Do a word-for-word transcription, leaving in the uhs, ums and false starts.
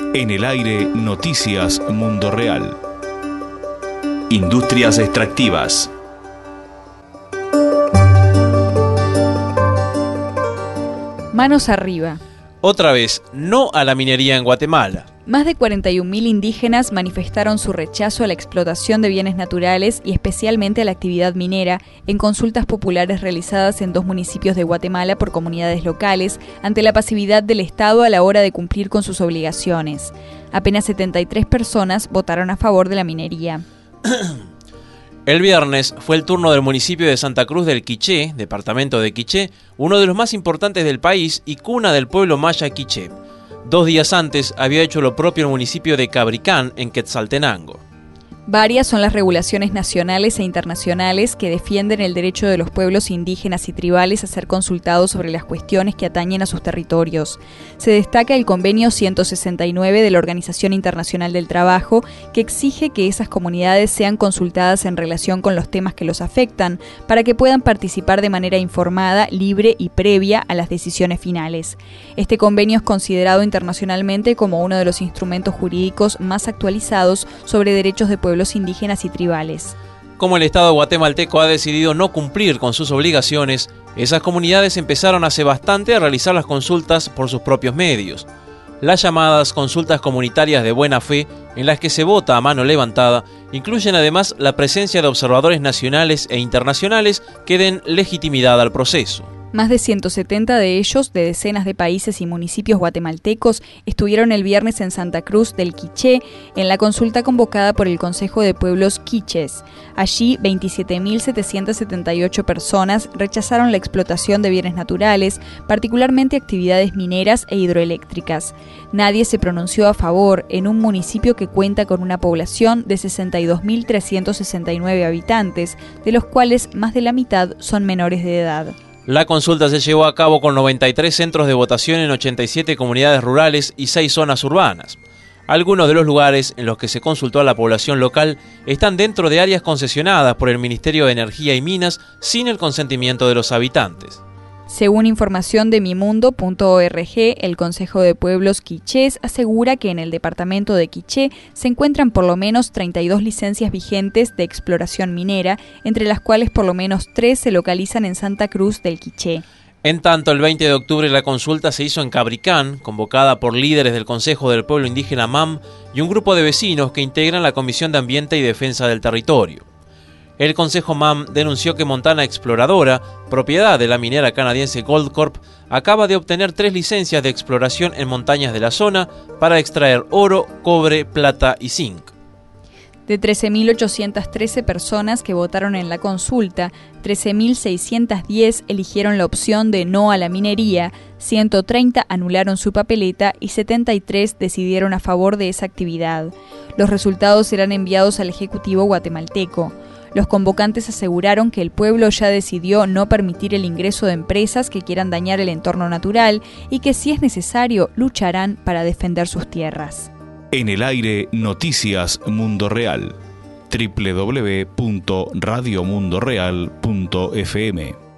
En el aire, Noticias Mundo Real. Industrias extractivas. Manos arriba. Otra vez, no a la minería en Guatemala. Más de cuarenta y un mil indígenas manifestaron su rechazo a la explotación de bienes naturales y especialmente a la actividad minera en consultas populares realizadas en dos municipios de Guatemala por comunidades locales ante la pasividad del Estado a la hora de cumplir con sus obligaciones. Apenas setenta y tres personas votaron a favor de la minería. El viernes fue el turno del municipio de Santa Cruz del Quiché, departamento de Quiché, uno de los más importantes del país y cuna del pueblo maya quiché. Dos días antes había hecho lo propio el municipio de Cabricán, en Quetzaltenango. Varias son las regulaciones nacionales e internacionales que defienden el derecho de los pueblos indígenas y tribales a ser consultados sobre las cuestiones que atañen a sus territorios. Se destaca el Convenio ciento sesenta y nueve de la Organización Internacional del Trabajo, que exige que esas comunidades sean consultadas en relación con los temas que los afectan, para que puedan participar de manera informada, libre y previa a las decisiones finales. Este convenio es considerado internacionalmente como uno de los instrumentos jurídicos más actualizados sobre derechos de pueblos indígenas y tribales. Como el Estado guatemalteco ha decidido no cumplir con sus obligaciones, esas comunidades empezaron hace bastante a realizar las consultas por sus propios medios. Las llamadas consultas comunitarias de buena fe, en las que se vota a mano levantada, incluyen además la presencia de observadores nacionales e internacionales que den legitimidad al proceso. Más de ciento setenta de ellos, de decenas de países y municipios guatemaltecos, estuvieron el viernes en Santa Cruz del Quiché, en la consulta convocada por el Consejo de Pueblos Quichés. Allí, veintisiete mil setecientas setenta y ocho personas rechazaron la explotación de bienes naturales, particularmente actividades mineras e hidroeléctricas. Nadie se pronunció a favor en un municipio que cuenta con una población de sesenta y dos mil trescientos sesenta y nueve habitantes, de los cuales más de la mitad son menores de edad. La consulta se llevó a cabo con noventa y tres centros de votación en ochenta y siete comunidades rurales y seis zonas urbanas. Algunos de los lugares en los que se consultó a la población local están dentro de áreas concesionadas por el Ministerio de Energía y Minas sin el consentimiento de los habitantes. Según información de mimundo punto org, el Consejo de Pueblos Quichés asegura que en el departamento de Quiché se encuentran por lo menos treinta y dos licencias vigentes de exploración minera, entre las cuales por lo menos tres se localizan en Santa Cruz del Quiché. En tanto, el veinte de octubre la consulta se hizo en Cabricán, convocada por líderes del Consejo del Pueblo Indígena M A M y un grupo de vecinos que integran la Comisión de Ambiente y Defensa del Territorio. El Consejo M A M denunció que Montana Exploradora, propiedad de la minera canadiense Goldcorp, acaba de obtener tres licencias de exploración en montañas de la zona para extraer oro, cobre, plata y zinc. De trece mil ochocientas trece personas que votaron en la consulta, trece mil seiscientas diez eligieron la opción de no a la minería, ciento treinta anularon su papeleta y setenta y tres decidieron a favor de esa actividad. Los resultados serán enviados al Ejecutivo guatemalteco. Los convocantes aseguraron que el pueblo ya decidió no permitir el ingreso de empresas que quieran dañar el entorno natural y que, si es necesario, lucharán para defender sus tierras. En el aire, Noticias Mundo Real. doble u doble u doble u punto radio mundo real punto f m